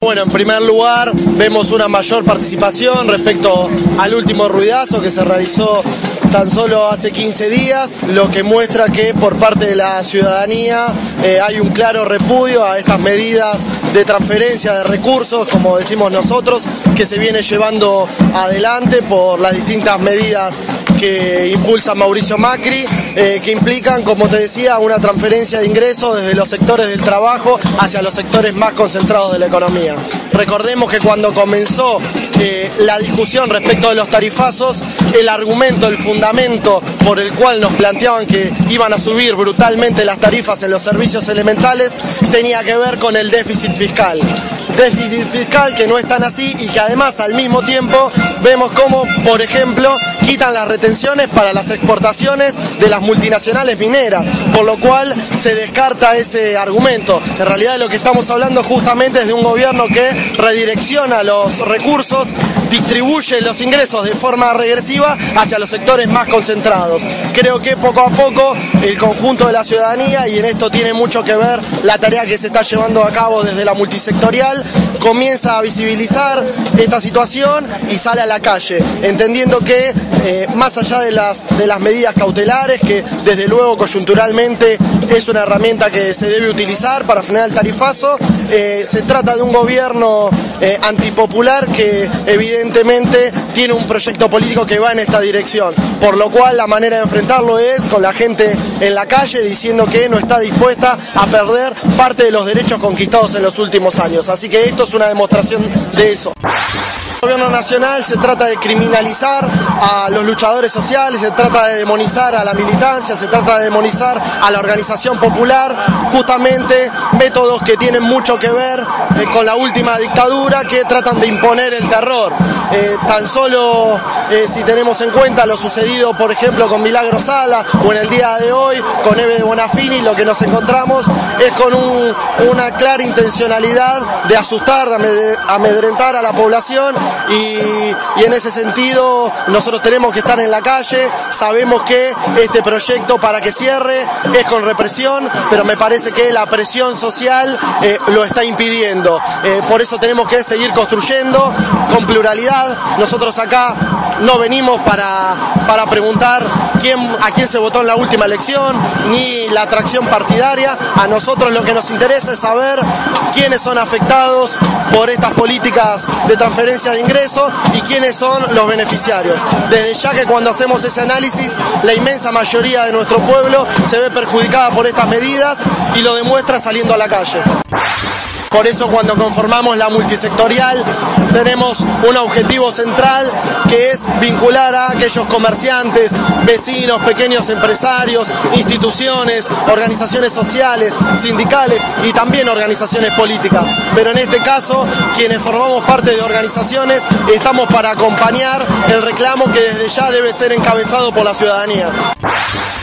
Bueno, en primer lugar vemos una mayor participación respecto al último ruidazo que se realizó tan solo hace 15 días, lo que muestra que por parte de la ciudadanía hay un claro repudio a estas medidas de transferencia de recursos, como decimos nosotros, que se viene llevando adelante por las distintas medidas que impulsa Mauricio Macri, que implican, como te decía, una transferencia de ingresos desde los sectores del trabajo hacia los sectores más concentrados de la economía. Recordemos que cuando comenzó la discusión respecto de los tarifazos, el argumento, el fundamento por el cual nos planteaban que iban a subir brutalmente las tarifas en los servicios elementales tenía que ver con el déficit fiscal. Déficit fiscal que no es tan así y que además al mismo tiempo vemos cómo, por ejemplo, quitan las retenciones para las exportaciones de las multinacionales mineras, por lo cual se descarta ese argumento. En realidad lo que estamos hablando justamente es de un gobierno que redirecciona los recursos, distribuye los ingresos de forma regresiva hacia los sectores más concentrados. Creo que poco a poco el conjunto de la ciudadanía, y en esto tiene mucho que ver la tarea que se está llevando a cabo desde la multisectorial, comienza a visibilizar esta situación y sale a la calle, entendiendo que más allá de las medidas cautelares, que desde luego coyunturalmente es una herramienta que se debe utilizar para frenar el tarifazo, se trata de un gobierno antipopular que evidentemente tiene un proyecto político que va en esta dirección, por lo cual la manera de enfrentarlo es con la gente en la calle diciendo que no está dispuesta a perder parte de los derechos conquistados en los últimos años. Así que esto es una demostración de eso. El gobierno nacional se trata de criminalizar a los luchadores sociales, se trata de demonizar a la militancia, se trata de demonizar a la organización popular, justamente métodos que tienen mucho que ver con la última dictadura, que tratan de imponer el terror. Tan solo si tenemos en cuenta lo sucedido, por ejemplo, con Milagro Sala, o en el día de hoy con Eve de Bonafini, lo que nos encontramos es con una clara intencionalidad de asustar, de amedrentar a la población, y en ese sentido nosotros tenemos que estar en la calle. Sabemos que este proyecto, para que cierre, es con represión, pero me parece que la presión social lo está impidiendo. Por eso tenemos que seguir construyendo con pluralidad. Nosotros acá no venimos para preguntar a quién se votó en la última elección, ni la atracción partidaria. A nosotros lo que nos interesa es saber quiénes son afectados por estas políticas de transferencia de ingresos y quiénes son los beneficiarios. Desde ya que cuando hacemos ese análisis, la inmensa mayoría de nuestro pueblo se ve perjudicada por estas medidas y lo demuestra saliendo a la calle. Por eso cuando conformamos la multisectorial tenemos un objetivo central, que es vincular a aquellos comerciantes, vecinos, pequeños empresarios, instituciones, organizaciones sociales, sindicales y también organizaciones políticas. Pero en este caso, quienes formamos parte de organizaciones estamos para acompañar el reclamo que desde ya debe ser encabezado por la ciudadanía.